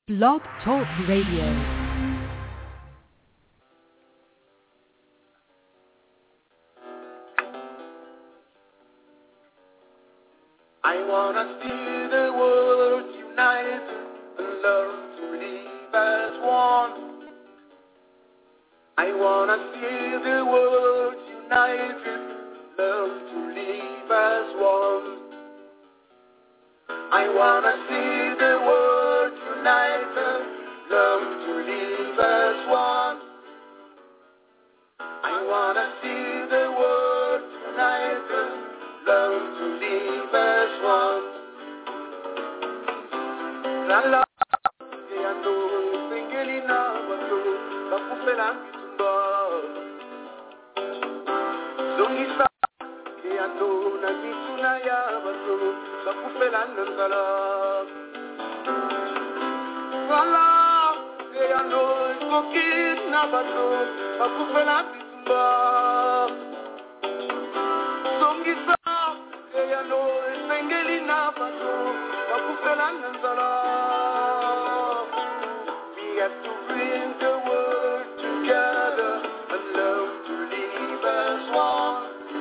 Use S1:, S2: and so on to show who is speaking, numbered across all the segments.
S1: Blog Talk Radio.
S2: I wanna see the world united and learn to live as one. I wanna see the world united, learn to live as one. I wanna see the world united, learn to live as one. I wanna see the world united, learn to live as one. La la, que ando, pengelina, wando, bakufela kitumba. Zongisa, que ando, na mituna ya wando, bakufela nandala. La la, que ando, kokit na wando, bakufela kitumba. Zongisa. We have to bring the world together and learn to live as one.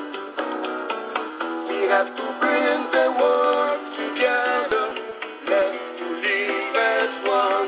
S2: We have to bring the world together, learn to live as one.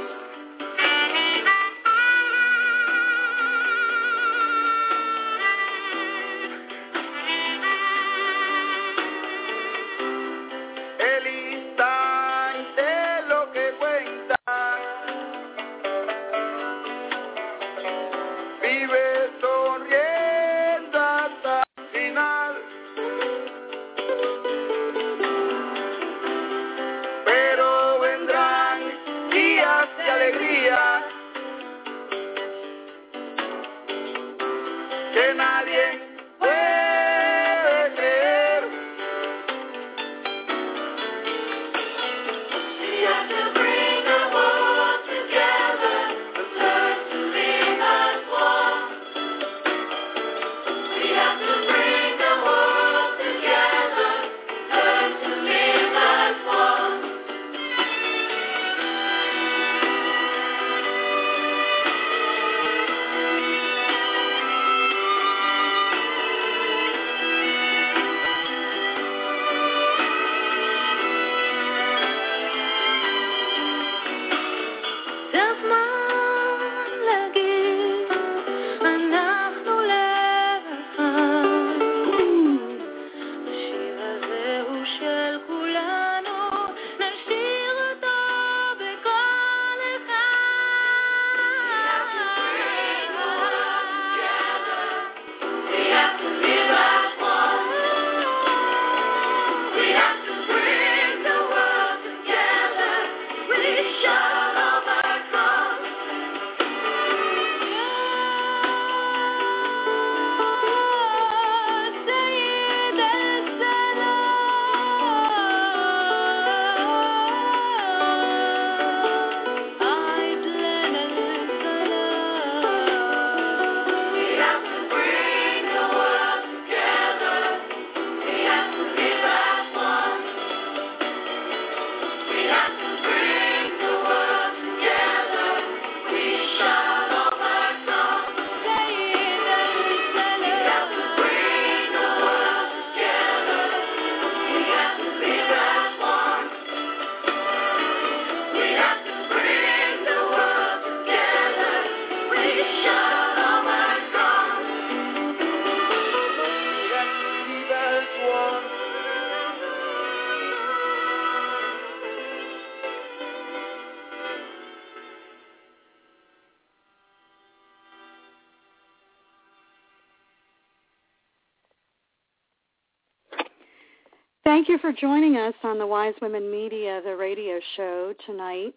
S3: Thank you for joining us on the Wise Women Media, the radio show tonight.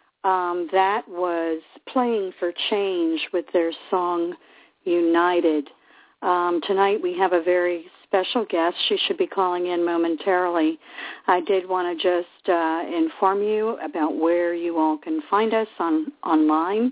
S3: That was Playing for Change with their song United. Tonight we have a very special guest. She should be calling in momentarily. I did want to just inform you about where you all can find us online.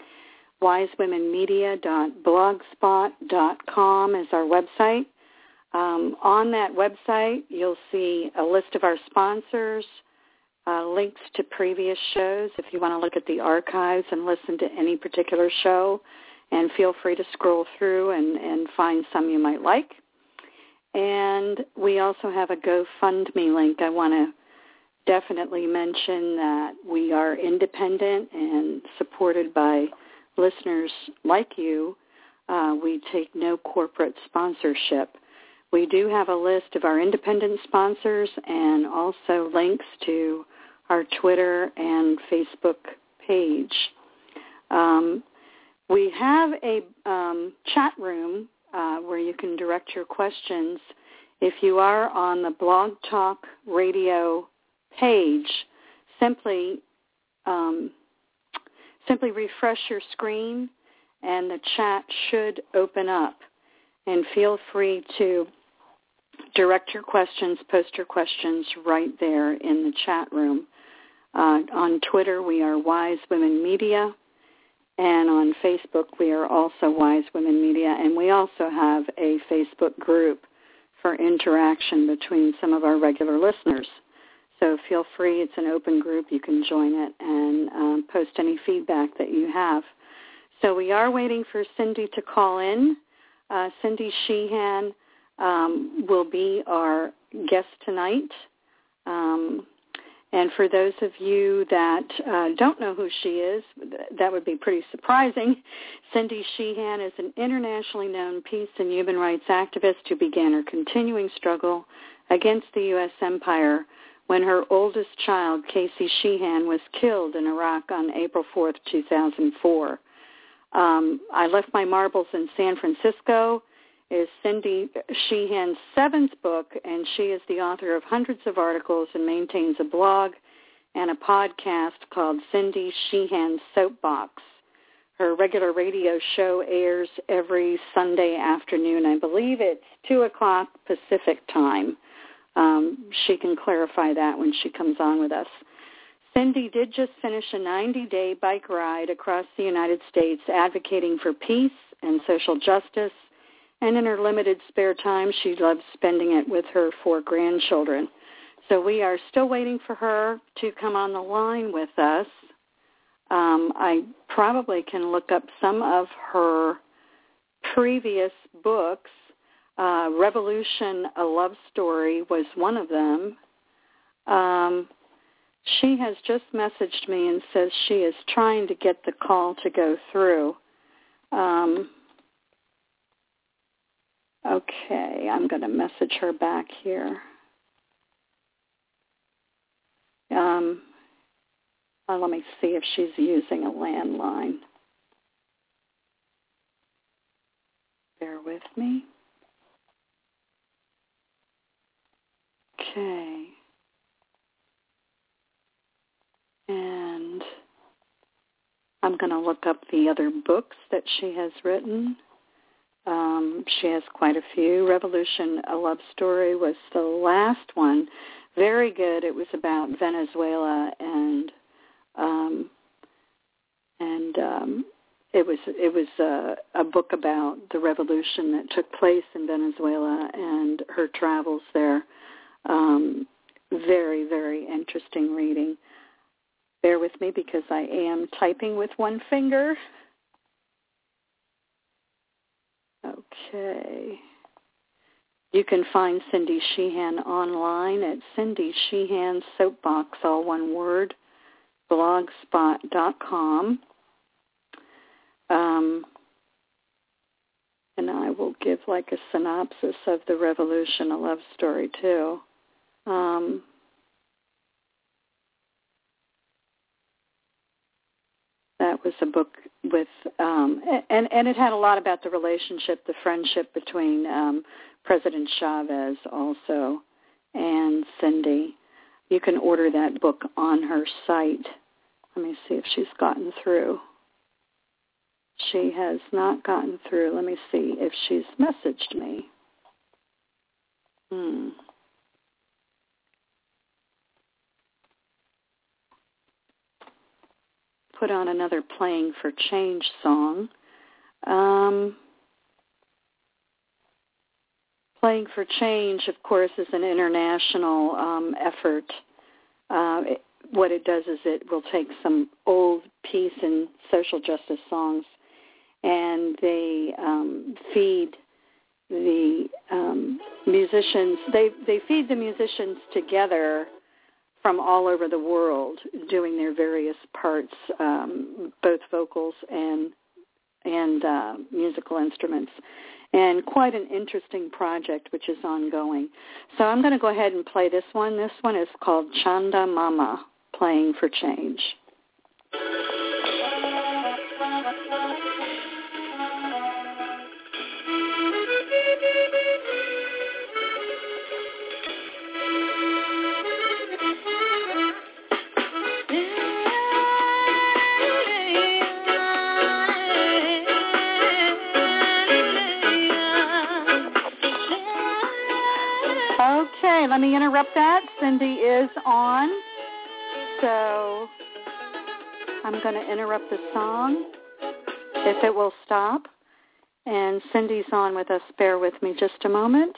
S3: wisewomenmedia.blogspot.com is our website. On that website, you'll see a list of our sponsors, links to previous shows if you want to look at the archives and listen to any particular show. And feel free to scroll through and find some you might like. And we also have a GoFundMe link. I want to definitely mention that we are independent and supported by listeners like you. We take no corporate sponsorship. We do have a list of our independent sponsors and also links to our Twitter and Facebook page. We have a chat room where you can direct your questions. If you are on the Blog Talk Radio page, simply refresh your screen and the chat should open up. And feel free to direct your questions, post your questions right there in the chat room. On Twitter, we are Wise Women Media. And on Facebook, we are also Wise Women Media, and we also have a Facebook group for interaction between some of our regular listeners. So feel free. It's an open group. You can join it and post any feedback that you have. So we are waiting for Cindy to call in. Cindy Sheehan will be our guest tonight. And for those of you that don't know who she is, that would be pretty surprising. Cindy Sheehan is an internationally known peace and human rights activist who began her continuing struggle against the U.S. empire when her oldest child, Casey Sheehan, was killed in Iraq on April 4th, 2004. I Left My Marbles in San Francisco is Cindy Sheehan's seventh book, and she is the author of hundreds of articles and maintains a blog and a podcast called Cindy Sheehan's Soapbox. Her regular radio show airs every Sunday afternoon. I believe it's 2 o'clock Pacific time. She can clarify that when she comes on with us. Cindy did just finish a 90-day bike ride across the United States advocating for peace and social justice. And in her limited spare time, she loves spending it with her 4 grandchildren. So we are still waiting for her to come on the line with us. I probably can look up some of her previous books. Revolution, A Love Story was one of them. She has just messaged me and says she is trying to get the call to go through. Okay, I'm going to message her back here. Let me see if she's using a landline. Bear with me. Okay. And I'm going to look up the other books that she has written. She has quite a few. Revolution, A Love Story was the last one. Very good. It was about Venezuela, and it was a book about the revolution that took place in Venezuela and her travels there. Very, very interesting reading. Bear with me because I am typing with one finger. Okay. You can find Cindy Sheehan online at Cindy Sheehan Soapbox, all one word, blogspot.com. And I will give like a synopsis of the Revolution, A Love Story, too. That was a book with, and it had a lot about the relationship, the friendship between President Chavez also and Cindy. You can order that book on her site. Let me see if she's gotten through. She has not gotten through. Let me see if she's messaged me. Put on another Playing for Change song. Playing for Change, of course, is an international effort. what it does is it will take some old peace and social justice songs, and they feed the musicians. They feed the musicians together from all over the world, doing their various parts, both vocals and musical instruments. And quite an interesting project, which is ongoing. So I'm going to go ahead and play this one. This one is called Chanda Mama, Playing for Change. Okay, let me interrupt that. Cindy is on, so I'm going to interrupt the song if it will stop. And Cindy's on with us. Bear with me just a moment.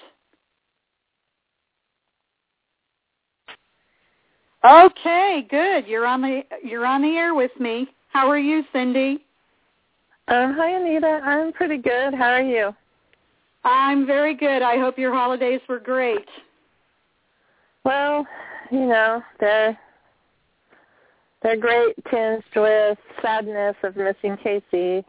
S3: Okay, good. You're on the air with me. How are you, Cindy?
S4: Hi, Anita. I'm pretty good. How are you?
S3: I'm very good. I hope your holidays were great.
S4: Well, you know, they're great, tinged with sadness of missing Casey.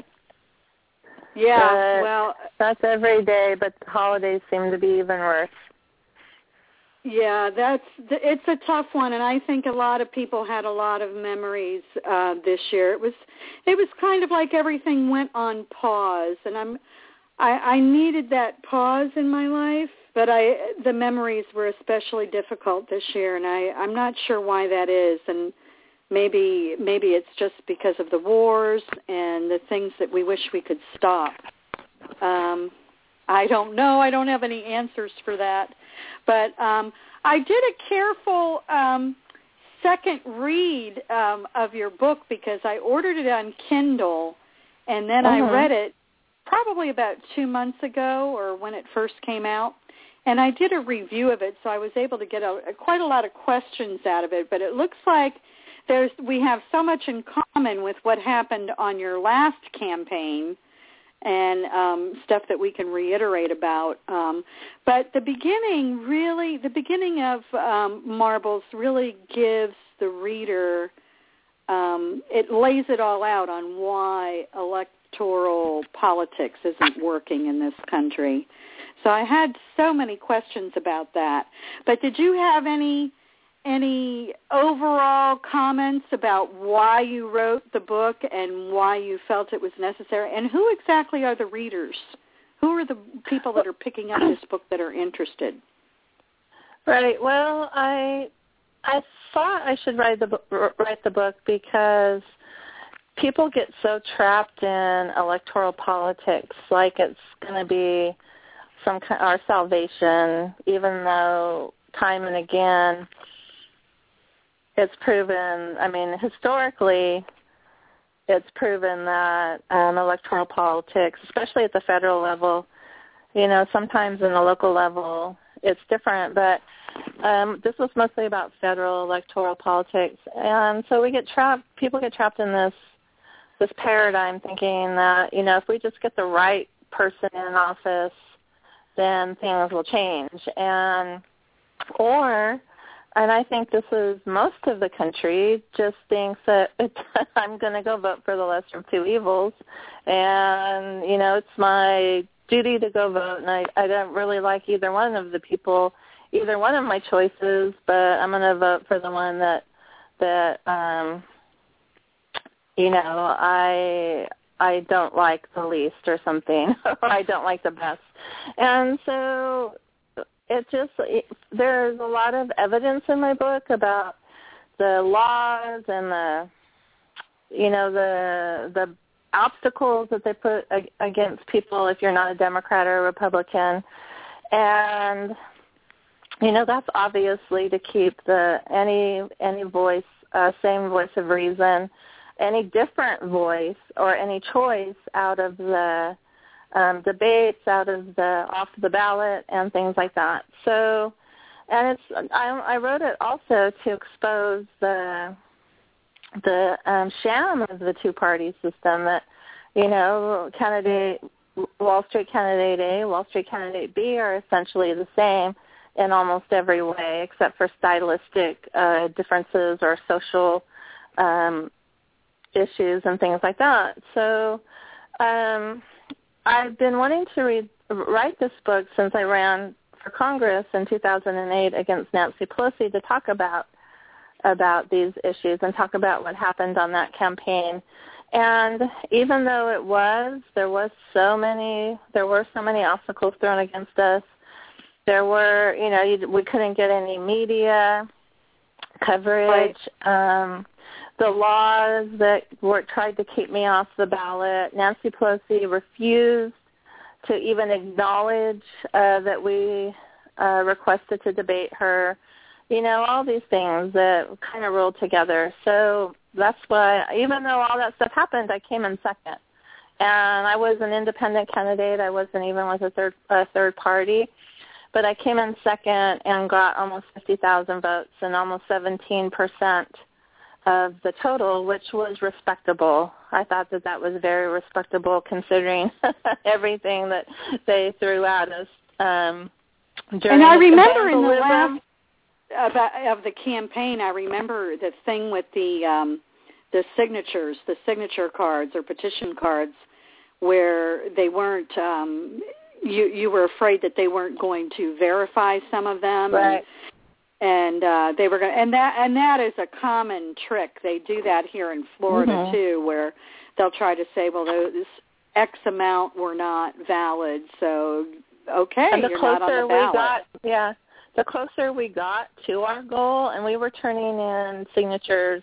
S3: Yeah, well,
S4: that's every day, but the holidays seem to be even worse.
S3: Yeah, it's a tough one, and I think a lot of people had a lot of memories this year. It was kind of like everything went on pause, and I needed that pause in my life, but the memories were especially difficult this year, and I'm not sure why that is, and maybe it's just because of the wars and the things that we wish we could stop. I don't know. I don't have any answers for that. But I did a careful second read of your book because I ordered it on Kindle, and then I read it probably about 2 months ago or when it first came out. And I did a review of it, so I was able to get quite a lot of questions out of it. But it looks like we have so much in common with what happened on your last campaign and stuff that we can reiterate about. But the beginning of Marbles really gives the reader, it lays it all out on why electoral politics isn't working in this country. So I had so many questions about that. But did you have any overall comments about why you wrote the book and why you felt it was necessary? And who exactly are the readers? Who are the people that are picking up this book that are interested?
S4: Right. Well, I thought I should write the book because people get so trapped in electoral politics, like it's going to be some kind our salvation, even though time and again it's proven, I mean, historically, it's proven that electoral politics, especially at the federal level, you know, sometimes in the local level, it's different, but this was mostly about federal electoral politics. And so people get trapped in this paradigm thinking that, you know, if we just get the right person in office, then things will change. And I think this is most of the country just thinks that I'm going to go vote for the lesser of two evils. And, you know, it's my duty to go vote. And I don't really like either one of my choices, but I'm going to vote for the one that you know, I don't like the least or something, or I don't like the best. And so there's a lot of evidence in my book about the laws and the obstacles that they put against people if you're not a Democrat or a Republican. And, you know, that's obviously to keep any voice, same voice of reason, any different voice or any choice out of the debates, off the ballot and things like that. So And I wrote it also to expose the sham of the two-party system that, Wall Street candidate A, Wall Street candidate B are essentially the same in almost every way, except for stylistic differences or social issues and things like that. So I've been wanting to write this book since I ran for Congress in 2008 against Nancy Pelosi to talk about these issues and talk about what happened on that campaign. And even though there were so many obstacles thrown against us. There were, we couldn't get any media coverage.
S3: Right.
S4: The laws that tried to keep me off the ballot. Nancy Pelosi refused to even acknowledge that we requested to debate her. All these things that kind of rolled together. So that's why, even though all that stuff happened, I came in second. And I was an independent candidate. I wasn't even with a third party. But I came in second and got almost 50,000 votes and almost 17% of the total, which was respectable. I thought that was very respectable considering everything that they threw at us during
S3: And I remember
S4: evangelism.
S3: in the last of the campaign, I remember the thing with the signatures, the signature cards or petition cards, where they weren't. You were afraid that they weren't going to verify some of them,
S4: right?
S3: And they were going, and that is a common trick. They do that here in Florida too, where they'll try to say, well, those X amount were not valid, so okay,
S4: and
S3: you're not on the ballot.
S4: The closer we got to our goal, and we were turning in signatures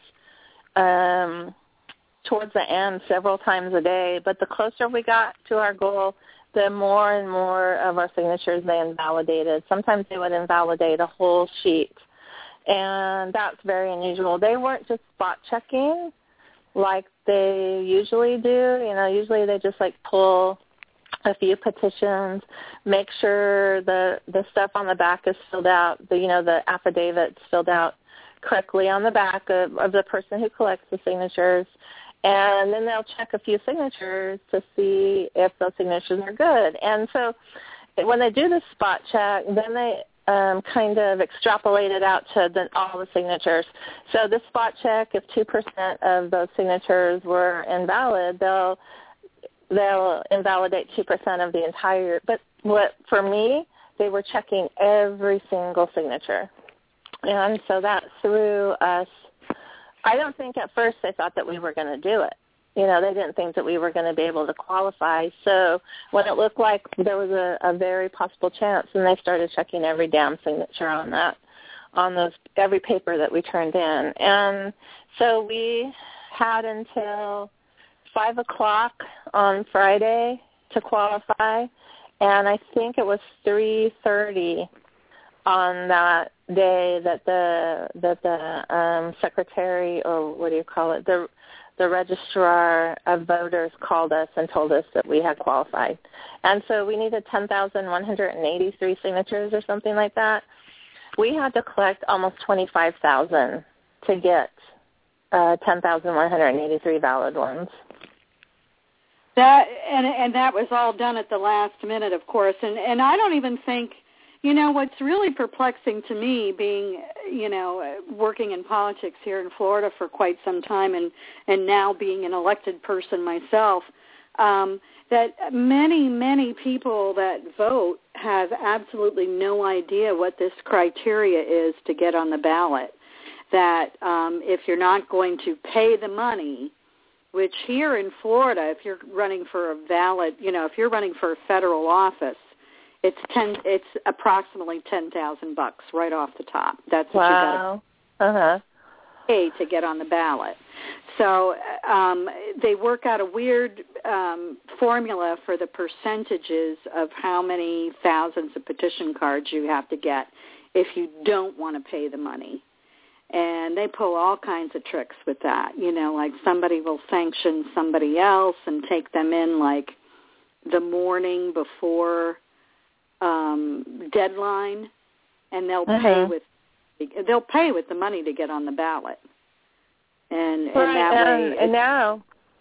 S4: towards the end several times a day, but the closer we got to our goal, the more and more of our signatures they invalidated. Sometimes they would invalidate a whole sheet, and that's very unusual. They weren't just spot checking like they usually do. Usually they just pull a few petitions, make sure the stuff on the back is filled out, the affidavit's filled out correctly on the back of the person who collects the signatures. And then they'll check a few signatures to see if those signatures are good. And so when they do the spot check, then they kind of extrapolate it out to all the signatures. So the spot check, if 2% of those signatures were invalid, they'll invalidate 2% of the entire. But for me, they were checking every single signature. And so that threw us. I don't think at first they thought that we were going to do it. They didn't think that we were going to be able to qualify. So when it looked like there was a very possible chance, then they started checking every damn signature on every paper that we turned in. And so we had until 5 o'clock on Friday to qualify, and I think it was 3:30 on that day that the secretary, or what do you call it, the registrar of voters called us and told us that we had qualified. And so we needed 10,183 signatures or something like that. We had to collect almost 25,000 to get 10,183 valid ones.
S3: That and that was all done at the last minute, of course. And I don't even think, what's really perplexing to me, being, working in politics here in Florida for quite some time and now being an elected person myself, that many, many people that vote have absolutely no idea what this criteria is to get on the ballot. That if you're not going to pay the money, which here in Florida, if you're running for a valid, if you're running for a federal office, it's approximately $10,000 right off the top. That's what you got to pay to get on the ballot. So they work out a weird formula for the percentages of how many thousands of petition cards you have to get if you don't want to pay the money. And they pull all kinds of tricks with that. Like somebody will sanction somebody else and take them in like the morning before deadline, and they'll pay with the money to get on the ballot. And that way,
S4: and now,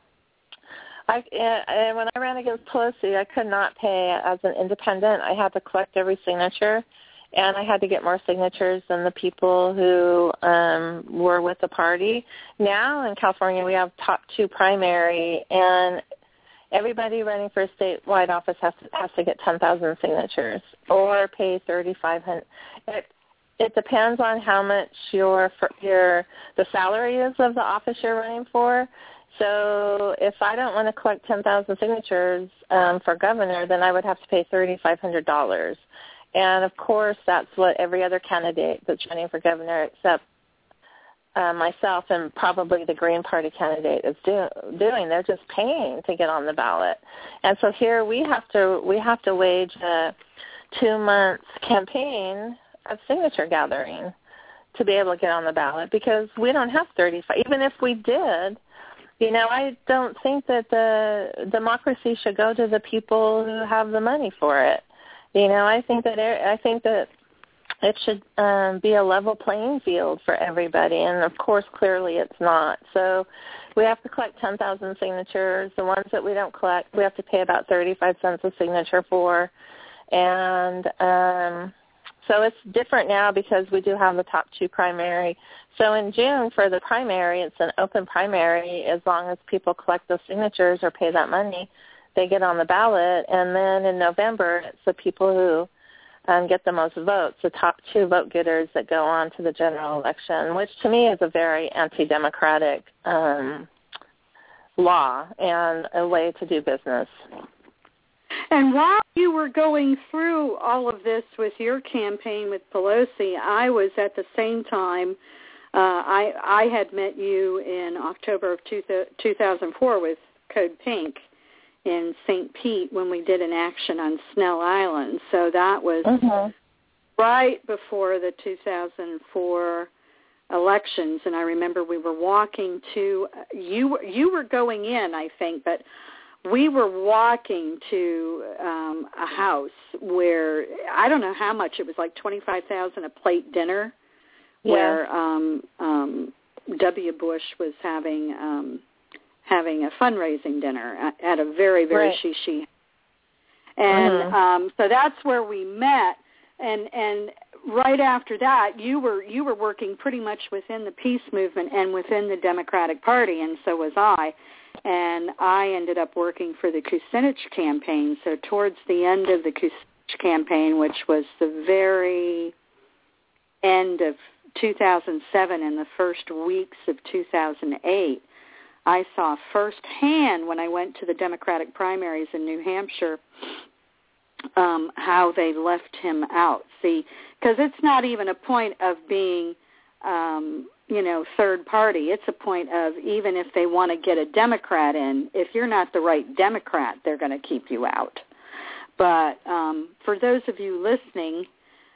S4: and when I ran against Pelosi, I could not pay as an independent. I had to collect every signature, and I had to get more signatures than the people who were with the party. Now in California, we have top 2 primary, and everybody running for a statewide office has to get 10,000 signatures or pay $3,500. It depends on how much the salary is of the office you're running for. So if I don't want to collect 10,000 signatures for governor, then I would have to pay $3,500. And, of course, that's what every other candidate that's running for governor except myself and probably the Green Party candidate is doing. They're just paying to get on the ballot. And so here we have to wage a 2-month campaign of signature gathering to be able to get on the ballot because we don't have 35. Even if we did, I don't think that the democracy should go to the people who have the money for it. I think that it should be a level playing field for everybody, and of course, clearly it's not. So we have to collect 10,000 signatures. The ones that we don't collect, we have to pay about 35 cents a signature for, and so it's different now because we do have the top 2 primary. So in June for the primary, it's an open primary. As long as people collect those signatures or pay that money, they get on the ballot. And then in November, it's the people who get the most votes, the top 2 vote getters that go on to the general election, which to me is a very anti-democratic law and a way to do business.
S3: And while you were going through all of this with your campaign with Pelosi, I was at the same time, I had met you in October of 2004 with Code Pink in St. Pete when we did an action on Snell Island. So that was right before the 2004 elections. And I remember we were walking to, you were going in, I think, but we were walking to a house where, I don't know how much, it was like $25,000 a plate dinner, where W. Bush was having a fundraising dinner at a very, very shishi. And so that's where we met. And right after that, you were working pretty much within the peace movement and within the Democratic Party, and so was I. And I ended up working for the Kucinich campaign. So towards the end of the Kucinich campaign, which was the very end of 2007 and the first weeks of 2008, I saw firsthand when I went to the Democratic primaries in New Hampshire how they left him out. See, because it's not even a point of being third party. It's a point of, even if they want to get a Democrat in, if you're not the right Democrat, they're going to keep you out. But for those of you listening,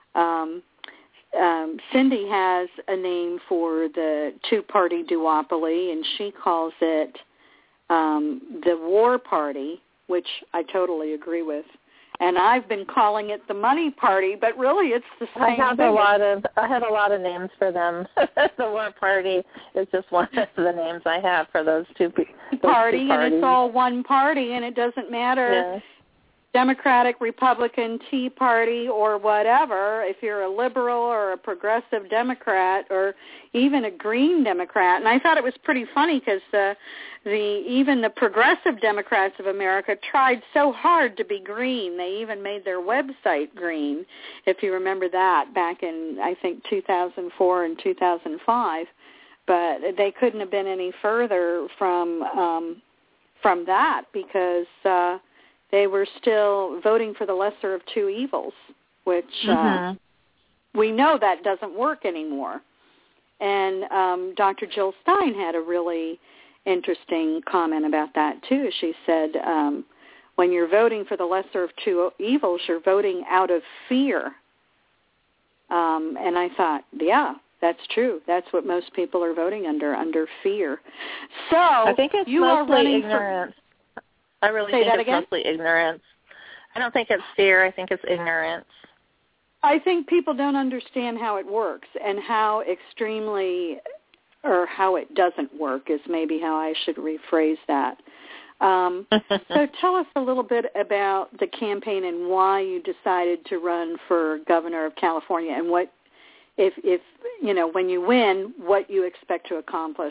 S3: Cindy has a name for the two-party duopoly, and she calls it the war party, which I totally agree with. And I've been calling it the money party, but really it's the same thing.
S4: I had a lot of names for them. The war party is just one of the names I have for those two parties.
S3: And it's all one party, and it doesn't matter.
S4: Yeah.
S3: Democratic, Republican, Tea Party, or whatever, if you're a liberal or a progressive Democrat or even a green Democrat. And I thought it was pretty funny because even the progressive Democrats of America tried so hard to be green. They even made their website green, if you remember that, back in, I think, 2004 and 2005. But they couldn't have been any further from that because they were still voting for the lesser of two evils, which we know that doesn't work anymore. And Dr. Jill Stein had a really interesting comment about that, too. She said, when you're voting for the lesser of two evils, you're voting out of fear. And I thought, yeah, that's true. That's what most people are voting under fear. So
S4: I think it's
S3: you
S4: mostly
S3: are running
S4: ignorance. I really think it's mostly ignorance. I don't think it's fear. I think it's ignorance.
S3: I think people don't understand how it works and how extremely, or how it doesn't work is maybe how I should rephrase that. So tell us a little bit about the campaign and why you decided to run for governor of California, and what, if you know, when you win, what you expect to accomplish.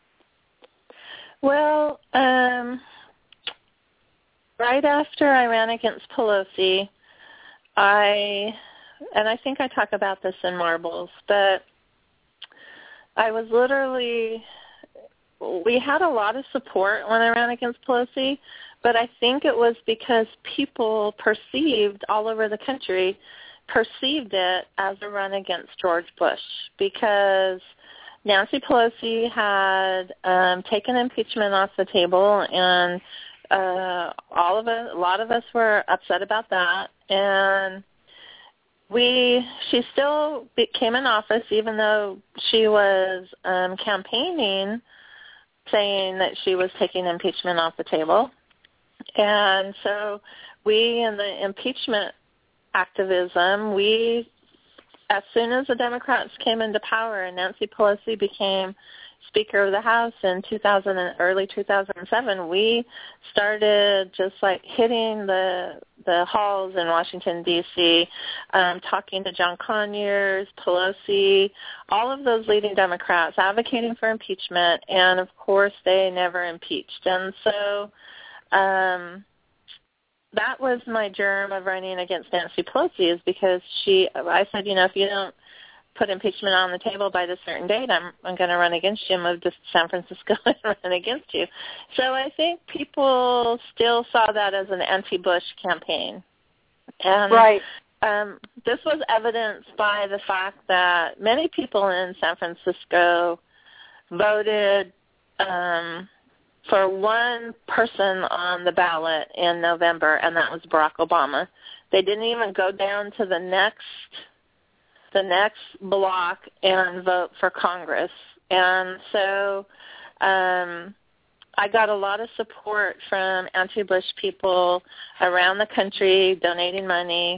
S4: Well, right after I ran against Pelosi, and I think I talk about this in Marbles, but I was literally, we had a lot of support when I ran against Pelosi, but I think it was because people perceived, all over the country, perceived it as a run against George Bush, because Nancy Pelosi had taken impeachment off the table, and a lot of us were upset about that, and she still came in office even though she was campaigning, saying that she was taking impeachment off the table. And so we, in the impeachment activism, as soon as the Democrats came into power and Nancy Pelosi became Speaker of the House in early 2007, we started just like hitting the halls in Washington, D.C., talking to John Conyers, Pelosi, all of those leading Democrats advocating for impeachment, and of course they never impeached. And so that was my germ of running against Nancy Pelosi, is because I said, you know, if you don't put impeachment on the table by this certain date, I'm going to run against you, move to San Francisco and run against you. So I think people still saw that as an anti-Bush campaign. And
S3: right.
S4: This was evidenced by the fact that many people in San Francisco voted for one person on the ballot in November, and that was Barack Obama. They didn't even go down to the next block and vote for Congress. And so I got a lot of support from anti-Bush people around the country, donating money,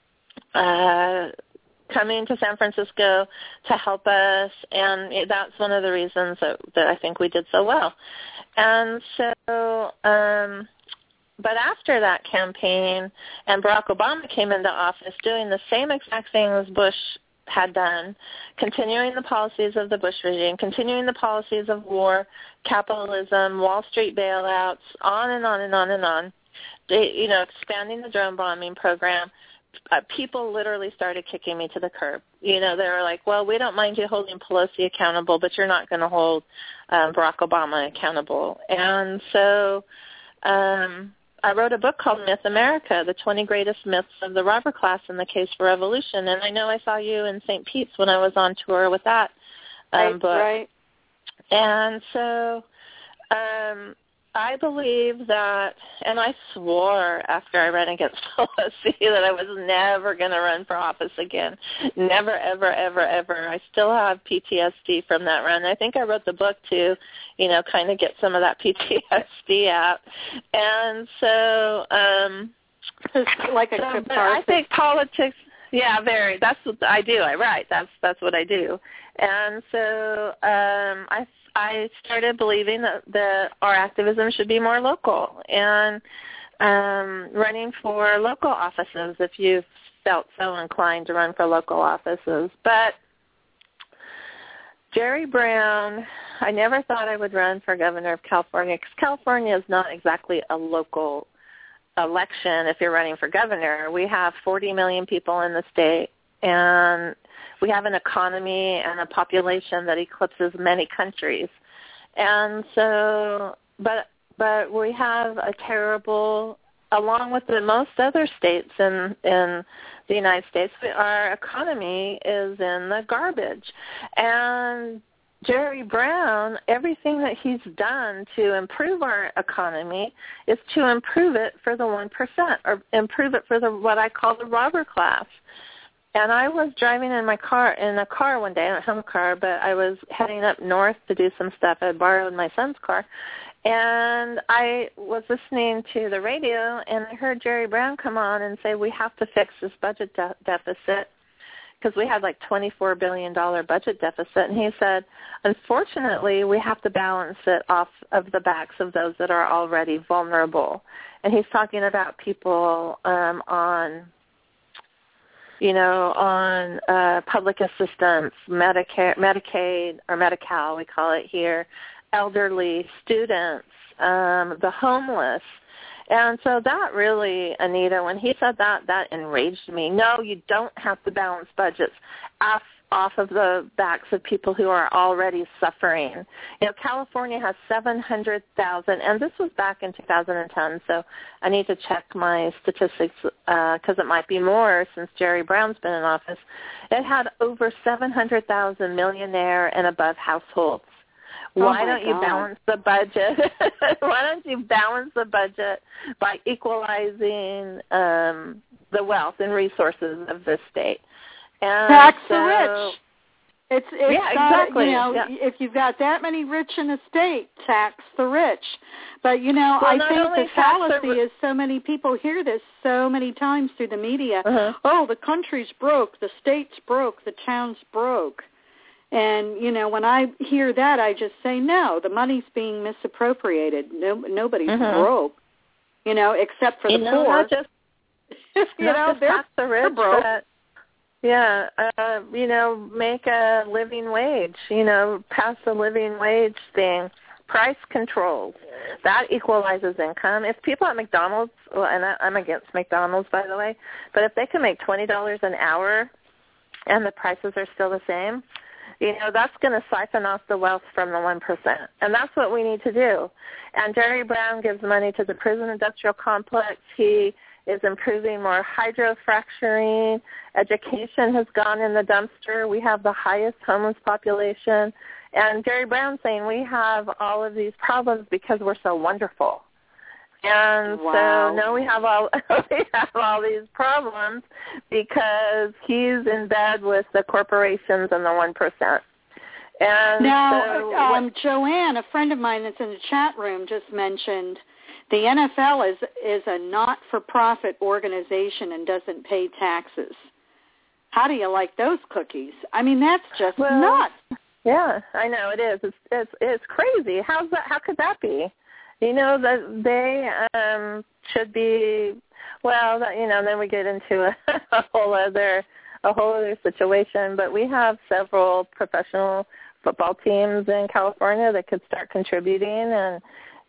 S4: coming to San Francisco to help us, and that's one of the reasons that I think we did so well. And so but after that campaign, and Barack Obama came into office doing the same exact thing as Bush had done, continuing the policies of the Bush regime, continuing the policies of war, capitalism, Wall Street bailouts, on and on and on and on, expanding the drone bombing program, people literally started kicking me to the curb. They were like, well, we don't mind you holding Pelosi accountable, but you're not going to hold Barack Obama accountable. And so I wrote a book called Myth America, the 20 Greatest Myths of the Robber Class and the Case for Revolution. And I know I saw you in St. Pete's when I was on tour with that book. Right. And so I believe that, and I swore after I ran against Pelosi that I was never going to run for office again. Never, ever, ever, ever. I still have PTSD from that run. I think I wrote the book to, kind of get some of that PTSD out. And so,
S3: like a catharsis.
S4: I think politics, yeah, very. That's what I do. I write. That's what I do. And so I started believing that our activism should be more local, and running for local offices if you felt so inclined to run for local offices. But Jerry Brown, I never thought I would run for governor of California, because California is not exactly a local election if you're running for governor. We have 40 million people in the state, and we have an economy and a population that eclipses many countries. And so, but we have a terrible, along with most other states in the United States, our economy is in the garbage. And Jerry Brown, everything that he's done to improve our economy is to improve it for the 1%, or improve it for what I call the robber class. And I was driving in a car one day, I don't have a car, but I was heading up north to do some stuff. I borrowed my son's car. And I was listening to the radio, and I heard Jerry Brown come on and say, we have to fix this budget deficit because we had like $24 billion budget deficit. And he said, unfortunately, we have to balance it off of the backs of those that are already vulnerable. And he's talking about people on public assistance, Medicaid, or Medi-Cal, we call it here, elderly, students, the homeless. And so that really, Anita, when he said that, that enraged me. No, you don't have to balance budgets off of the backs of people who are already suffering. California has 700,000, and this was back in 2010, so I need to check my statistics because it might be more since Jerry Brown's been in office. It had over 700,000 millionaire and above households. Why don't you balance the budget? Why don't you balance the budget by equalizing the wealth and resources of the state? And
S3: tax the rich. It's
S4: exactly.
S3: If you've got that many rich in a state, tax the rich. But I think the fallacy is so many people hear this so many times through the media.
S4: Uh-huh.
S3: Oh, the country's broke, the state's broke, the town's broke. And, when I hear that, I just say, no, the money's being misappropriated. Nobody's broke, except for the poor.
S4: Not just tax the rich,
S3: broke.
S4: But, make a living wage, pass a living wage thing, price controls. That equalizes income. If people at McDonald's, and I'm against McDonald's, by the way, but if they can make $20 an hour and the prices are still the same, that's going to siphon off the wealth from the 1%. And that's what we need to do. And Jerry Brown gives money to the prison industrial complex. He is improving more hydrofracturing. Education has gone in the dumpster. We have the highest homeless population. And Jerry Brown saying we have all of these problems because we're so wonderful. And so no, we have all these problems because he's in bed with the corporations and the 1%. And
S3: now, Joanne, a friend of mine that's in the chat room, just mentioned the NFL is a not-for-profit organization and doesn't pay taxes. How do you like those cookies? I mean, that's just nuts.
S4: Yeah, I know it is. It's crazy. How could that be? That they should be. Well, then we get into a whole other situation. But we have several professional football teams in California that could start contributing and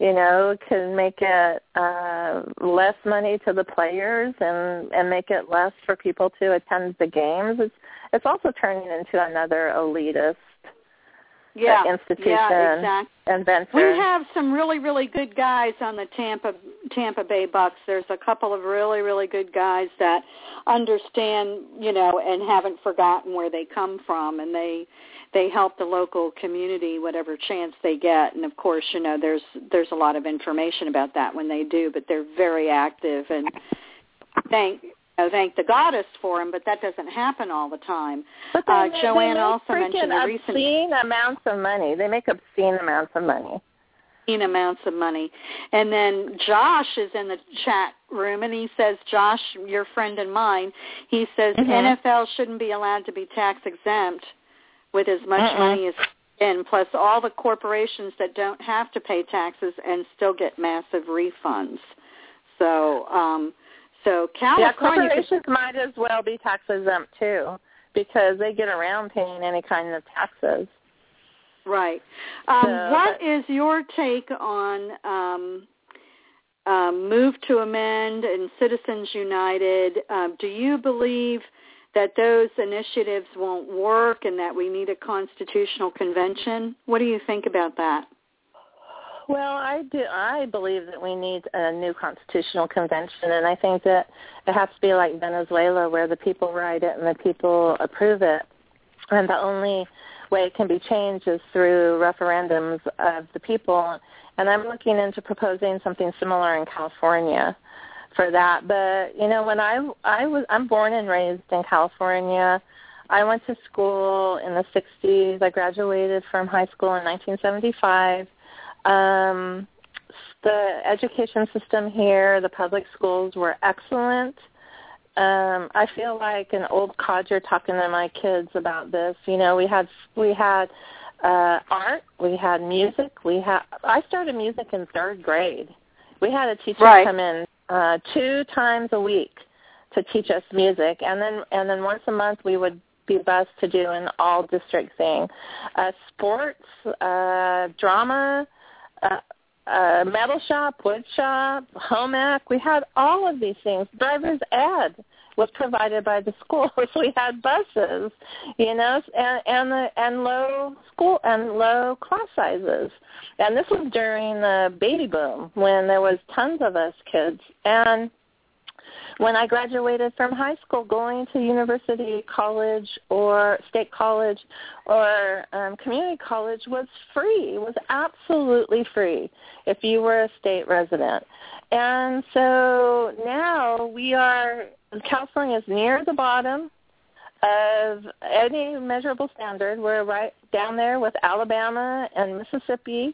S4: can make it less money to the players and make it less for people to attend the games. It's also turning into another elitist institution and venture.
S3: We have some really, really good guys on the Tampa Bay Bucks. There's a couple of really, really good guys that understand, and haven't forgotten where they come from, and they help the local community whatever chance they get. And of course, there's a lot of information about that when they do, but they're very active, and thank the goddess for them, but that doesn't happen all the time.
S4: But
S3: Joanne
S4: they
S3: also mentioned the recent
S4: obscene amounts of money. They make obscene amounts of money.
S3: And then Josh is in the chat room, and he says, Josh, your friend and mine, he says NFL shouldn't be allowed to be tax exempt with as much money as in, plus all the corporations that don't have to pay taxes and still get massive refunds. So California,
S4: corporations might as well be tax exempt too, because they get around paying any kind of taxes.
S3: Right. What is your take on Move to Amend and Citizens United? Do you believe that those initiatives won't work and that we need a constitutional convention? What do you think about that?
S4: Well, I do. I believe that we need a new constitutional convention, and I think that it has to be like Venezuela, where the people write it and the people approve it. And the only way it can be changed is through referendums of the people. And I'm looking into proposing something similar in California for that. But when I'm born and raised in California. I went to school in the 60s. I graduated from high school in 1975. The education system here, the public schools were excellent. I feel like an old codger talking to my kids about this. You know, we had art, we had music, I started music in 3rd grade. We had a teacher come in 2 times a week to teach us music, and then once a month we would be bused to do an all-district thing. Sports, drama, metal shop, wood shop, home ec. We had all of these things. Driver's ed was provided by the schools. We had buses, you know, and low class sizes. And this was during the baby boom when there was tons of us kids. And when I graduated from high school, going to university, college, or state college, or community college was free. It was absolutely free if you were a state resident. And so now California is near the bottom of any measurable standard. We're right down there with Alabama and Mississippi.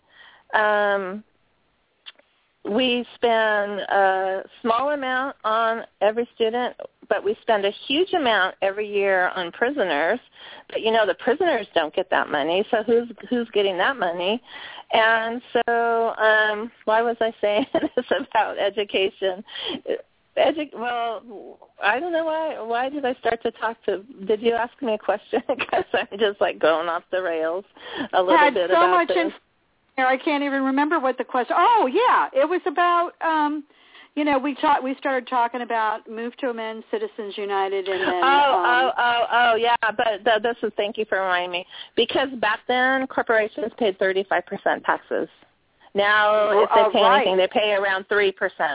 S4: We spend a small amount on every student, but we spend a huge amount every year on prisoners. But, you know, the prisoners don't get that money, so who's getting that money? And so why was I saying this about education? Well, I don't know why did I start to talk to, did you ask me a question? Because I'm just like going off the rails a little bit about this.
S3: I can't even remember what the question. Oh, yeah, it was about. You know, we started talking about Move to Amend, Citizens United, and then.
S4: Yeah. But this is, thank you for reminding me, because back then corporations paid 35% taxes. Now, if they pay anything, they pay around 3%.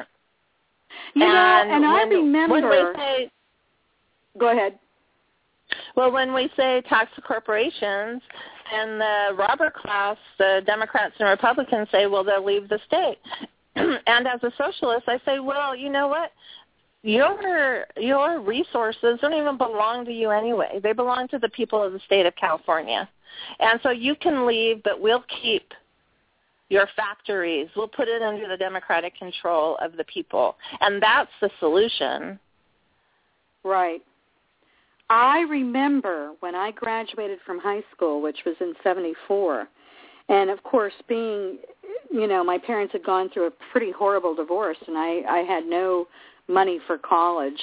S3: I remember.
S4: When we say,
S3: go ahead.
S4: Well, when we say tax corporations, and the robber class, the Democrats and Republicans say, well, they'll leave the state. And as a socialist, I say, well, you know what? Your resources don't even belong to you anyway. They belong to the people of the state of California. And so you can leave, but we'll keep your factories. We'll put it under the democratic control of the people. And that's the solution.
S3: Right. I remember when I graduated from high school, which was in 1974, and of course being, you know, my parents had gone through a pretty horrible divorce, and I had no money for college.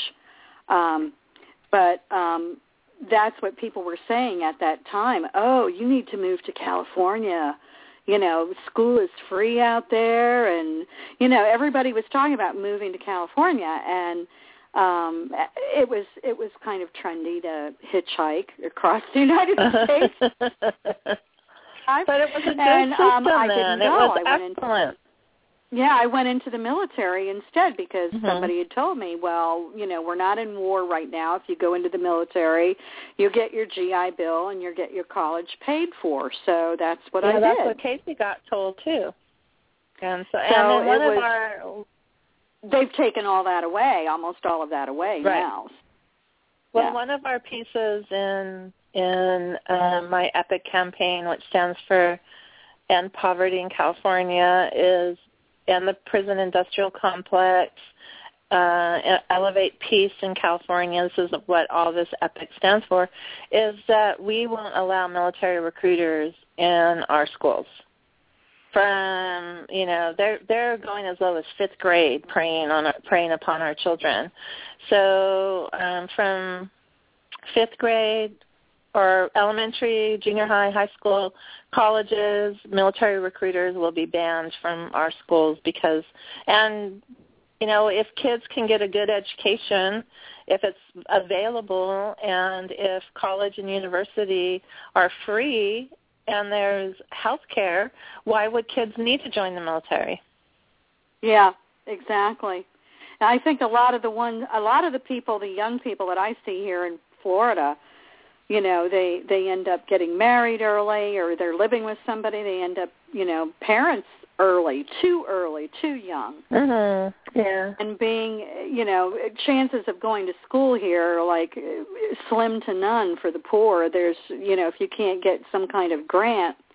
S3: But that's what people were saying at that time. Oh, you need to move to California. You know, school is free out there, and, you know, everybody was talking about moving to California, and it was kind of trendy to hitchhike across the United States.
S4: But it was a good system then. It was excellent.
S3: I went into the military instead because somebody had told me, well, you know, we're not in war right now. If you go into the military, you'll get your GI Bill and you'll get your college paid for. So that's what I did.
S4: That's what Casey got told too. And so
S3: they've taken all that away, almost all of that away now.
S4: Well, one of our pieces in my EPIC campaign, which stands for End Poverty in California, is in the prison industrial complex, Elevate Peace in California. This is what all this EPIC stands for, is that we won't allow military recruiters in our schools. From, you know, they're going as low as 5th grade preying upon our children. So from 5th grade or elementary, junior high, high school, colleges, military recruiters will be banned from our schools because, and, you know, if kids can get a good education, if it's available, and if college and university are free, and there's health care, why would kids need to join the military?
S3: Yeah, exactly. And I think a lot of the people, the young people that I see here in Florida, you know, they end up getting married early, or they're living with somebody. They end up, you know, parents early, too young.
S4: Yeah.
S3: And being, you know, chances of going to school here are like slim to none for the poor. There's, you know, if you can't get some kind of grant,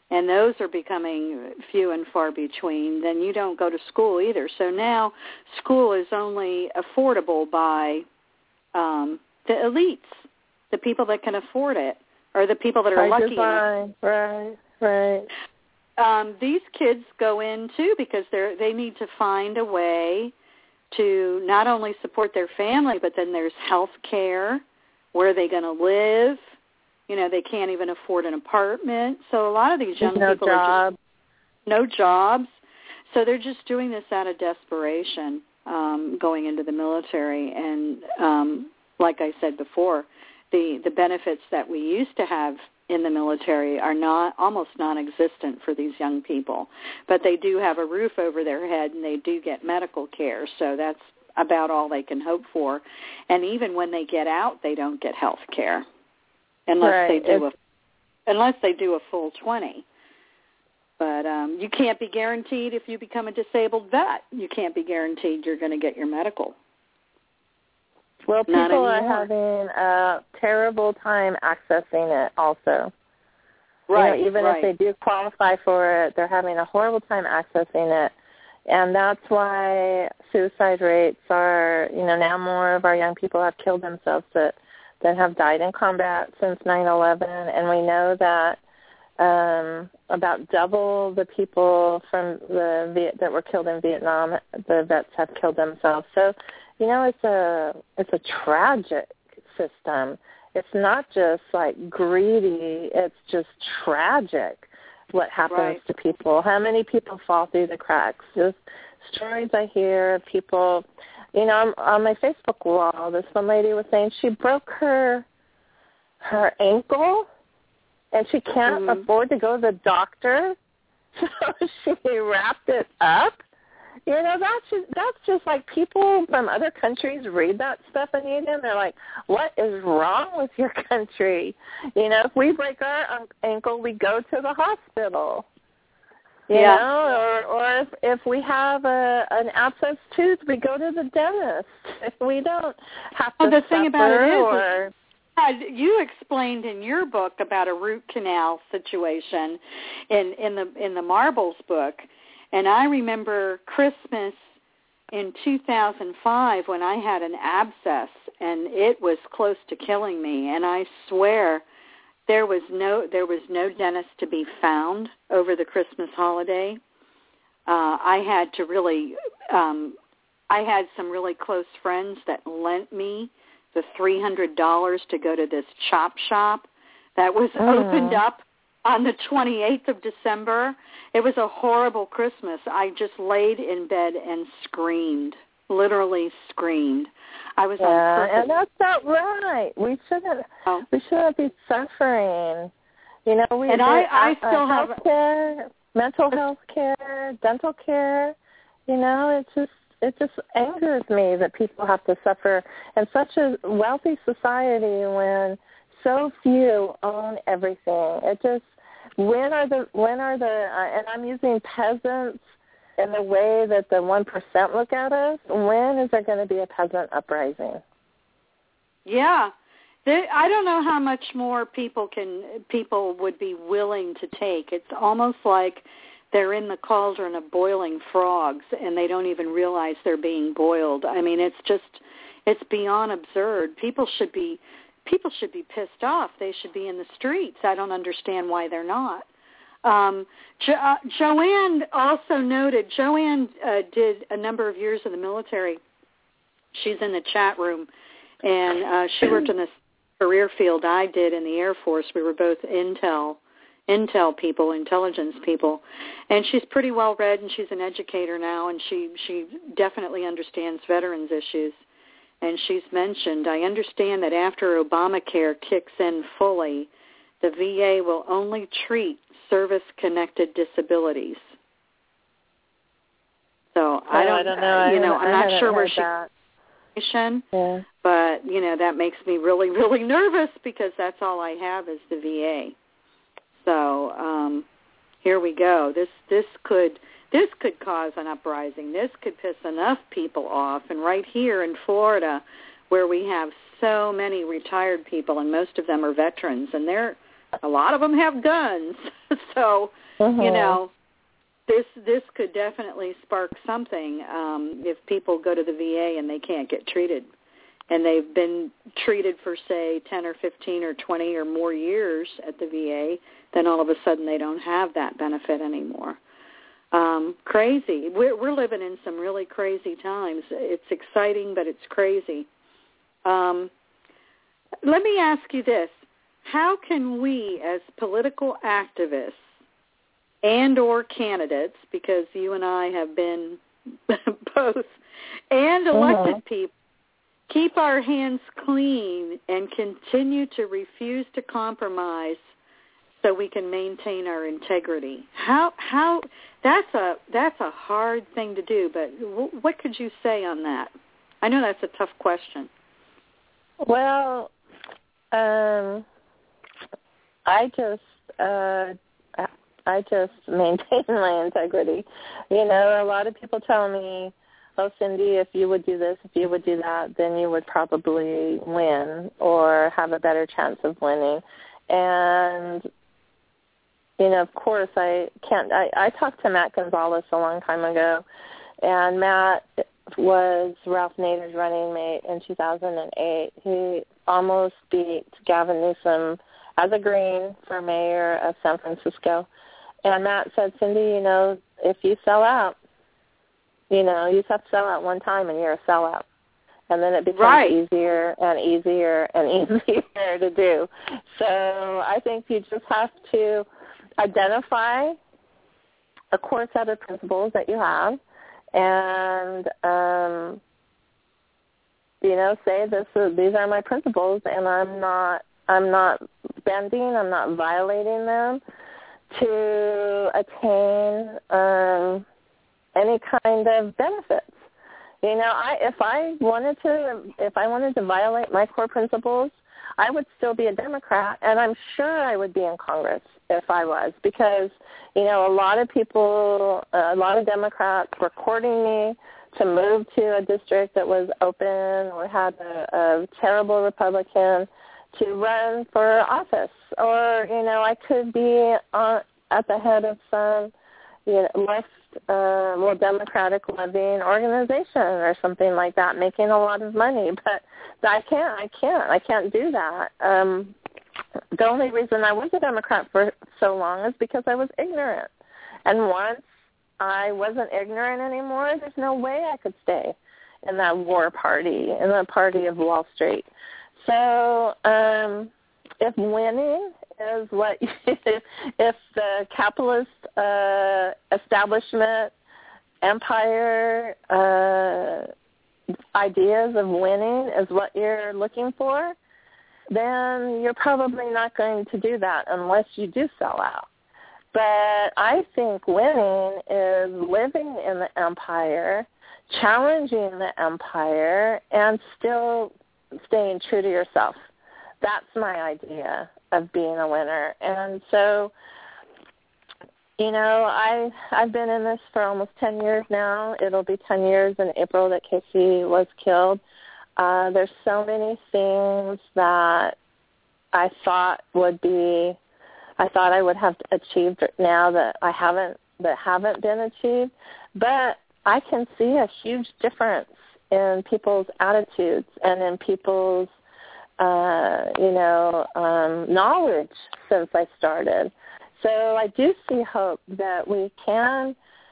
S3: and those are becoming few and far between, then you don't go to school either. So now school is only affordable by the elites, the people that can afford it, or the people that are lucky enough.
S4: Right.
S3: These kids go in, too, because they need to find a way to not only support their family, but then there's health care. Where are they going to live? You know, they can't even afford an apartment. So a lot of these young people are just no jobs. So they're just doing this out of desperation, going into the military. And like I said before, the benefits that we used to have in the military are almost non-existent for these young people. But they do have a roof over their head, and they do get medical care. So that's about all they can hope for. And even when they get out, they don't get health care unless they do a full 20. But you can't be guaranteed if you become a disabled vet. You can't be guaranteed you're going to get your medical.
S4: Well, people are having a terrible time accessing it also.
S3: Right.
S4: You know, even if they do qualify for it, they're having a horrible time accessing it. And that's why suicide rates are, you know, now more of our young people have killed themselves that have died in combat since 9/11. And we know that about double the people from that were killed in Vietnam, the vets have killed themselves. So, you know, it's a tragic system. It's not just like greedy, it's just tragic what happens to people. How many people fall through the cracks? Just stories I hear of people, you know, on my Facebook wall, this one lady was saying she broke her ankle and she can't afford to go to the doctor, so she wrapped it up. You know, that's just like people from other countries read that stuff, Anita, and they're like, what is wrong with your country? You know, if we break our ankle, we go to the hospital. You know, or if we have an abscessed tooth, we go to the dentist. If we don't have to
S3: the thing about it
S4: is
S3: you explained in your book about a root canal situation in the Marbles book. And I remember Christmas in 2005 when I had an abscess, and it was close to killing me. And I swear there was no dentist to be found over the Christmas holiday. I had to really, I had some really close friends that lent me the $300 to go to this chop shop that was opened up on the 28th of December. It was a horrible Christmas. I just laid in bed and screamed, literally screamed. I was on purpose.
S4: And that's not right. We shouldn't be suffering. You know,
S3: I still have
S4: care, mental health care, dental care. You know, it just angers me that people have to suffer in such a wealthy society when so few own everything. It just when are the and I'm using peasants in the way that the 1% look at us. When is there going to be a peasant uprising?
S3: Yeah. I don't know how much more people would be willing to take. It's almost like they're in the cauldron of boiling frogs and they don't even realize they're being boiled. I mean, it's beyond absurd. People should be pissed off. They should be in the streets. I don't understand why they're not. Joanne also noted, Joanne did a number of years in the military. She's in the chat room, and she worked in this career field I did in the Air Force. We were both intel people, intelligence people, and she's pretty well read, and she's an educator now, and she definitely understands veterans issues. And she's mentioned, I understand that after Obamacare kicks in fully, the VA will only treat service-connected disabilities. So I don't know. You know, I'm not sure where she's. Yeah. But you know, that makes me really, really nervous because that's all I have is the VA. So here we go. This could cause an uprising. This could piss enough people off. And right here in Florida, where we have so many retired people, and most of them are veterans, and they're a lot of them have guns. So, this could definitely spark something if people go to the VA and they can't get treated. And they've been treated for, say, 10 or 15 or 20 or more years at the VA, then all of a sudden they don't have that benefit anymore. Crazy. We're living in some really crazy times. It's exciting, but it's crazy. Let me ask you this. How can we, as political activists and or candidates, because you and I have been both, and elected people, keep our hands clean and continue to refuse to compromise so we can maintain our integrity? How that's a hard thing to do, but what could you say on that? I know that's a tough question.
S4: Well, I just maintain my integrity. A lot of people tell me, "Oh, Cindy, if you would do this, if you would do that, then you would probably win or have a better chance of winning." And, of course, I can't. I talked to Matt Gonzalez a long time ago, and Matt was Ralph Nader's running mate in 2008. He almost beat Gavin Newsom as a Green for mayor of San Francisco. And Matt said, "Cindy, if you sell out, you just have to sell out one time and you're a sellout." And then it becomes easier and easier and easier to do. So I think you just have to identify a core set of principles that you have and, say these are my principles, and I'm not bending, I'm not violating them to attain any kind of benefits. If I wanted to violate my core principles, I would still be a Democrat, and I'm sure I would be in Congress if I was, because a lot of people, a lot of Democrats were courting me to move to a district that was open or had a terrible Republican to run for office, or I could be at the head of some less more democratic loving organization or something like that, making a lot of money. But I can't do that. The only reason I was a Democrat for so long is because I was ignorant, and once I wasn't ignorant anymore, there's no way I could stay in that war party, in the party of Wall Street. So if winning is what, if the capitalist establishment, empire ideas of winning is what you're looking for, then you're probably not going to do that unless you do sell out. But I think winning is living in the empire, challenging the empire, and still staying true to yourself. That's my idea of being a winner. And so, I've been in this for almost 10 years now. It'll be 10 years in April that Casey was killed. There's so many things that I thought I would have achieved now that haven't been achieved. But I can see a huge difference in people's attitudes and in people's, knowledge since I started. So I do see hope that we can.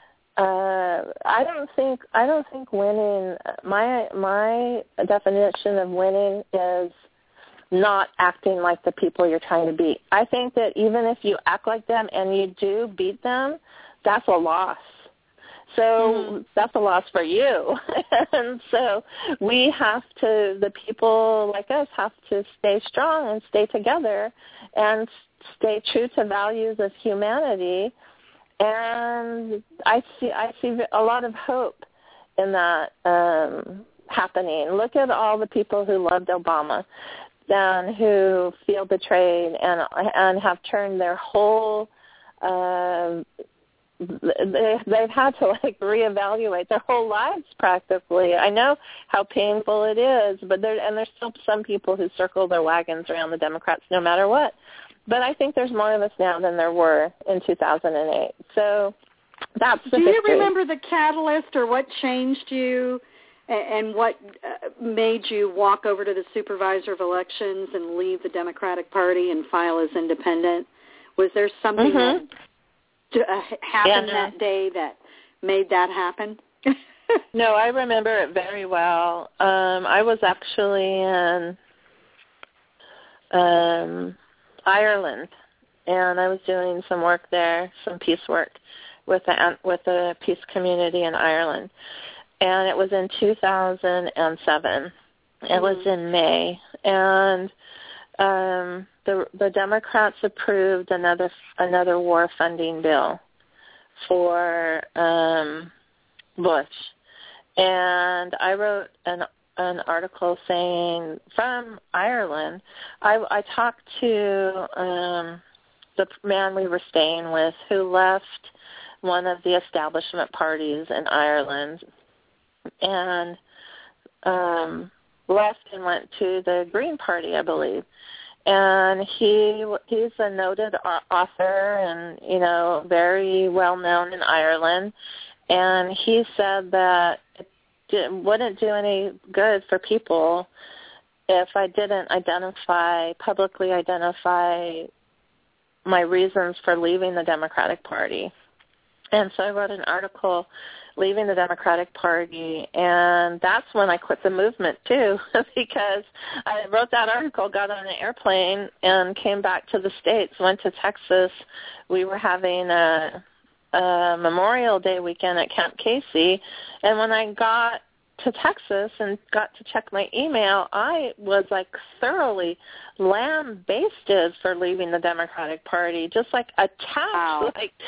S4: I don't think winning. My definition of winning is not acting like the people you're trying to beat. I think that even if you act like them and you do beat them, that's a loss. So that's a loss for you. And so the people like us have to stay strong and stay together and stay true to values of humanity. And I see a lot of hope in that happening. Look at all the people who loved Obama and who feel betrayed and have turned their whole they've had to reevaluate their whole lives practically. I know how painful it is, but there's still some people who circle their wagons around the Democrats no matter what. But I think there's more of us now than there were in 2008. So that's the
S3: history.
S4: Do
S3: you remember the catalyst or what changed you and what made you walk over to the supervisor of elections and leave the Democratic Party and file as independent? Was there something that happened that day that made that happen?
S4: No, I remember it very well. I was actually in Ireland, and I was doing some work there, some peace work with the peace community in Ireland. And it was in 2007. It was in May, and the Democrats approved another war funding bill for Bush. And I wrote an article saying from Ireland. I talked to the man we were staying with who left one of the establishment parties in Ireland and left and went to the Green Party, I believe. And he's a noted author and, very well known in Ireland. And he said that it wouldn't do any good for people if I didn't publicly identify my reasons for leaving the Democratic Party. And so I wrote an article leaving the Democratic Party, and that's when I quit the movement too, because I wrote that article, got on an airplane, and came back to the States, went to Texas. We were having a Memorial Day weekend at Camp Casey, and when I got to Texas and got to check my email, I was thoroughly lambasted for leaving the Democratic Party, just attacked.
S3: Wow.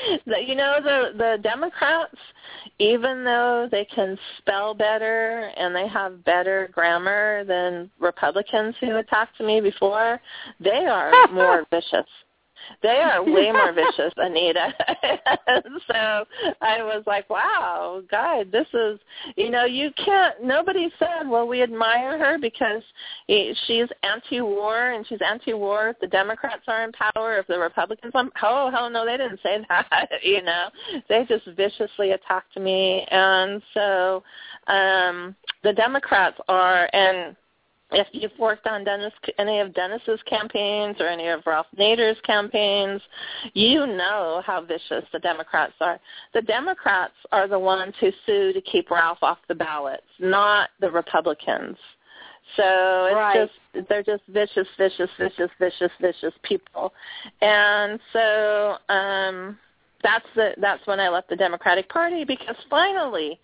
S4: The Democrats, even though they can spell better and they have better grammar than Republicans who attacked me before, they are more vicious. They are way more vicious, Anita. So I was like, wow, God, this is, nobody said, well, we admire her because she's anti-war, and she's anti-war if the Democrats are in power, if the Republicans are. Oh, hell no, they didn't say that, They just viciously attacked me. And so the Democrats are, and if you've worked on any of Dennis's campaigns or any of Ralph Nader's campaigns, you know how vicious the Democrats are. The Democrats are the ones who sue to keep Ralph off the ballots, not the Republicans. So they're just vicious people. And so that's when I left the Democratic Party, because finally,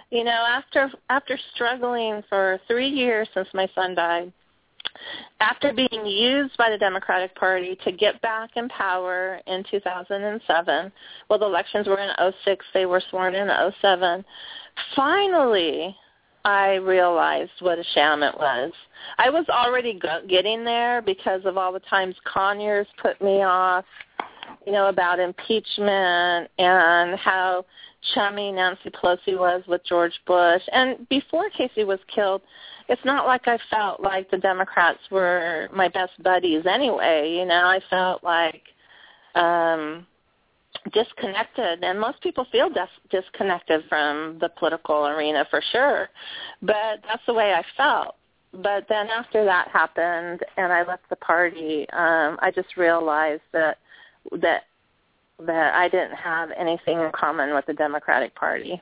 S4: after struggling for 3 years since my son died, after being used by the Democratic Party to get back in power in 2007, well, the elections were in 2006, they were sworn in 2007, finally I realized what a sham it was. I was already getting there because of all the times Conyers put me off, about impeachment and how chummy Nancy Pelosi was with George Bush. And before Casey was killed, it's not like I felt like the Democrats were my best buddies anyway. I felt like disconnected, and most people feel disconnected from the political arena for sure. But that's the way I felt. But then after that happened and I left the party, I just realized that I didn't have anything in common with the Democratic Party.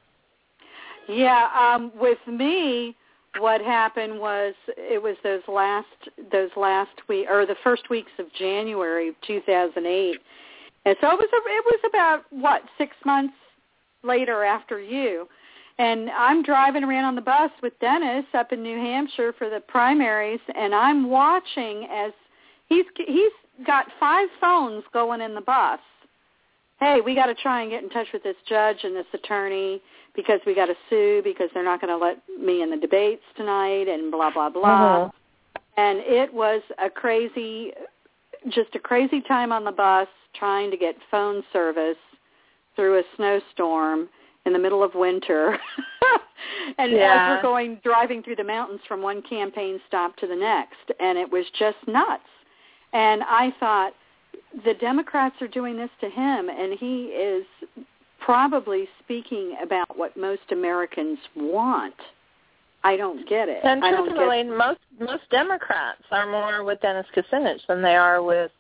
S3: Yeah, with me, what happened was it was those last week, or the first weeks of January of 2008, and so it was about 6 months later after you, and I'm driving around on the bus with Dennis up in New Hampshire for the primaries, and I'm watching as he's got 5 phones going in the bus. Hey, we got to try and get in touch with this judge and this attorney because we got to sue because they're not going to let me in the debates tonight and blah, blah, blah. And it was just a crazy time on the bus trying to get phone service through a snowstorm in the middle of winter. And as we're driving through the mountains from one campaign stop to the next, and it was just nuts. And I thought, the Democrats are doing this to him, and he is probably speaking about what most Americans want. I don't get it.
S4: And truthfully, most Democrats are more with Dennis Kucinich than they are with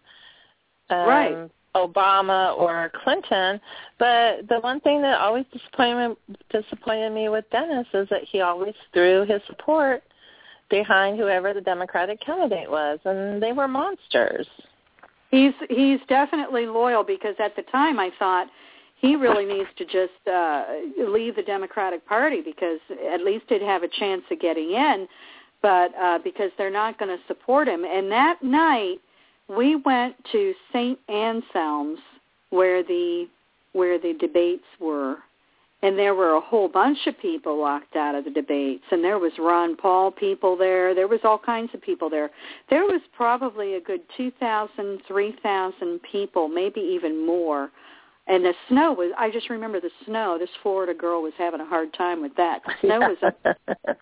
S4: Obama or Clinton. But the one thing that always disappointed me with Dennis is that he always threw his support behind whoever the Democratic candidate was, and they were monsters.
S3: He's definitely loyal, because at the time I thought he really needs to just leave the Democratic Party, because at least he'd have a chance of getting in, but because they're not going to support him. And that night we went to St. Anselm's where the debates were, and there were a whole bunch of people locked out of the debates, and there was Ron Paul people there. There was all kinds of people there. There was probably a good 2,000, 3,000 people, maybe even more. And the snow was, I just remember the snow. This Florida girl was having a hard time with that. The snow was up.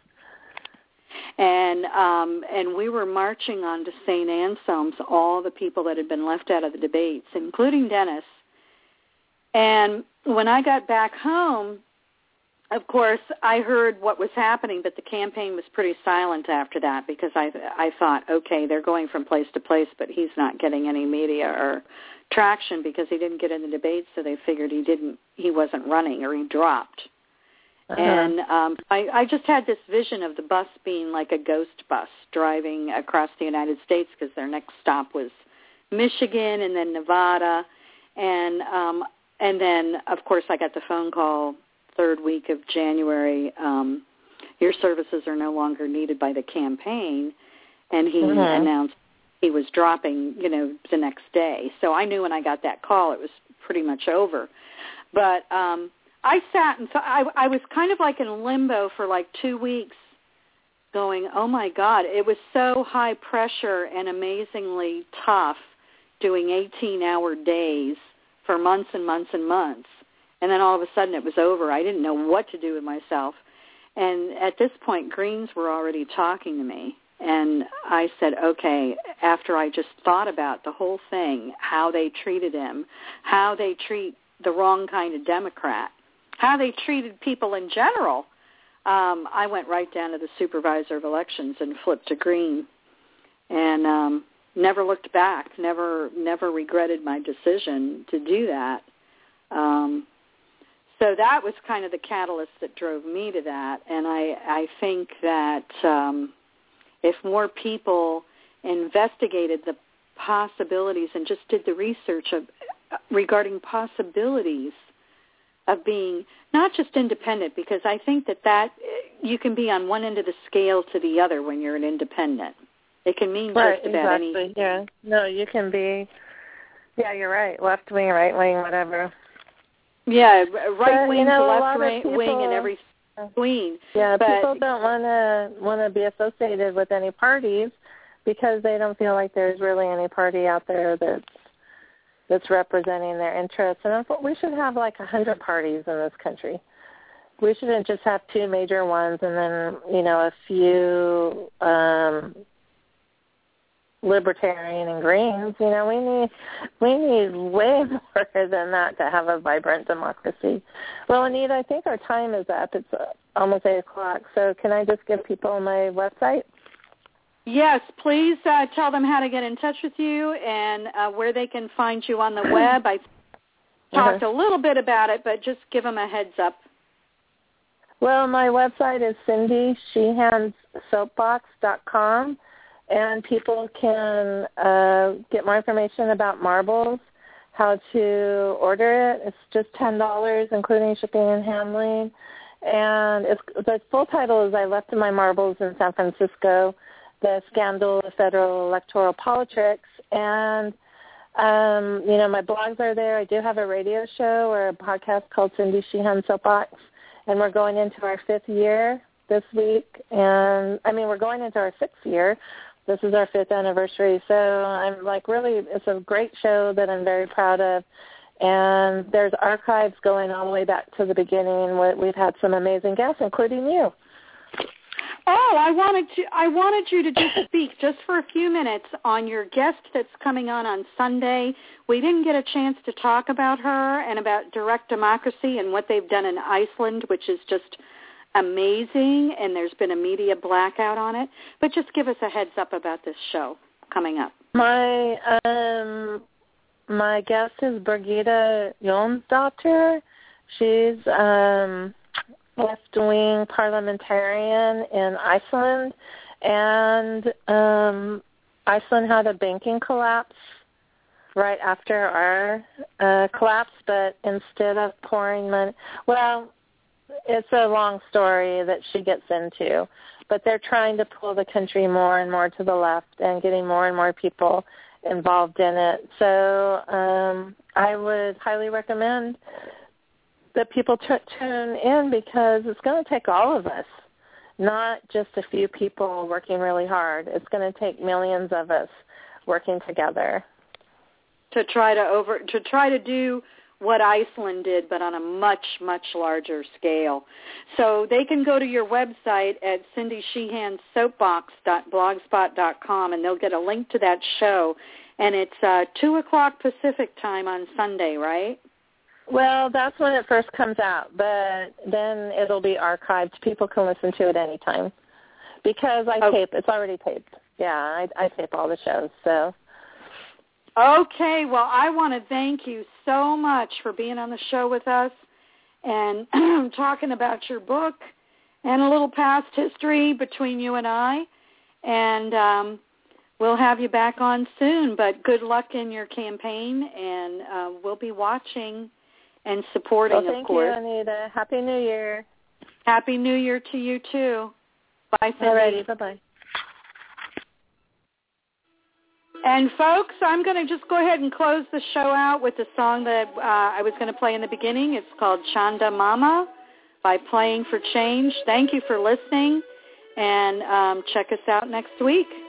S3: And we were marching on to St. Anselm's, all the people that had been left out of the debates, including Dennis. And when I got back home, of course, I heard what was happening, but the campaign was pretty silent after that, because I thought, okay, they're going from place to place, but he's not getting any media or traction because he didn't get in the debates, so they figured he wasn't running, or he dropped. Uh-huh. And I just had this vision of the bus being like a ghost bus driving across the United States, because their next stop was Michigan and then Nevada. And then, of course, I got the phone call third week of January, your services are no longer needed by the campaign, and he announced he was dropping, the next day. So I knew when I got that call it was pretty much over. But I sat and I was kind of like in limbo for like 2 weeks going, oh, my God, it was so high pressure and amazingly tough doing 18-hour days for months and months and months. And then all of a sudden it was over. I didn't know what to do with myself. And at this point, Greens were already talking to me. And I said, okay, after I just thought about the whole thing, how they treated him, how they treat the wrong kind of Democrat, how they treated people in general, I went right down to the supervisor of elections and flipped to Green. And never looked back, never regretted my decision to do that. So that was kind of the catalyst that drove me to that. And I think that if more people investigated the possibilities and just did the research regarding possibilities of being not just independent, because I think that you can be on one end of the scale to the other when you're an independent. It can mean just about anything.
S4: Yeah. No, you can be, you're right, left wing, right wing, whatever.
S3: Yeah, right wing to left wing and every between.
S4: Yeah, but people don't want to be associated with any parties because they don't feel like there's really any party out there that's representing their interests. And we should have like 100 parties in this country. We shouldn't just have two major ones and then, a few Libertarian and Greens. We need way more than that to have a vibrant democracy. Well, Anita, I think our time is up. It's almost 8 o'clock. So can I just give people my website?
S3: Yes, please tell them how to get in touch with you and where they can find you on the web. I talked a little bit about it, but just give them a heads up.
S4: Well, my website is CindySheehanSoapbox.com. And people can get more information about marbles, how to order it. It's just $10, including shipping and handling. And the full title is I Left My Marbles in San Francisco, The Scandal of Federal Electoral Politics. And, my blogs are there. I do have a radio show or a podcast called Cindy Sheehan Soapbox. And we're going into our 5th year this week. And, we're going into our 6th year. This is our 5th anniversary, so I'm it's a great show that I'm very proud of. And there's archives going all the way back to the beginning. We've had some amazing guests, including you.
S3: Oh, I wanted you to just speak just for a few minutes on your guest that's coming on Sunday. We didn't get a chance to talk about her and about direct democracy and what they've done in Iceland, which is just amazing, and there's been a media blackout on it. But just give us a heads up about this show coming up.
S4: My guest is Birgitta Jónsdóttir. She's left-wing parliamentarian in Iceland, and Iceland had a banking collapse right after our collapse, but instead of pouring money, well, it's a long story that she gets into, but they're trying to pull the country more and more to the left and getting more and more people involved in it. So I would highly recommend that people tune in, because it's going to take all of us, not just a few people working really hard. It's going to take millions of us working together
S3: to try to do what Iceland did, but on a much, much larger scale. So they can go to your website at cindysheehansoapbox.blogspot.com, and they'll get a link to that show. And it's 2 o'clock Pacific time on Sunday, right?
S4: Well, that's when it first comes out, but then it'll be archived. People can listen to it anytime, because I tape. It's already taped. Yeah, I tape all the shows. So.
S3: Okay, well, I want to thank you so much for being on the show with us and talking about your book and a little past history between you and I. And we'll have you back on soon, but good luck in your campaign, and we'll be watching and supporting, of course.
S4: Thank you, Anita. Happy New Year.
S3: Happy New Year to you, too. Bye, Cindy.
S4: All righty. Bye-bye.
S3: And, folks, I'm going to just go ahead and close the show out with the song that I was going to play in the beginning. It's called Chanda Mama by Playing for Change. Thank you for listening, and check us out next week.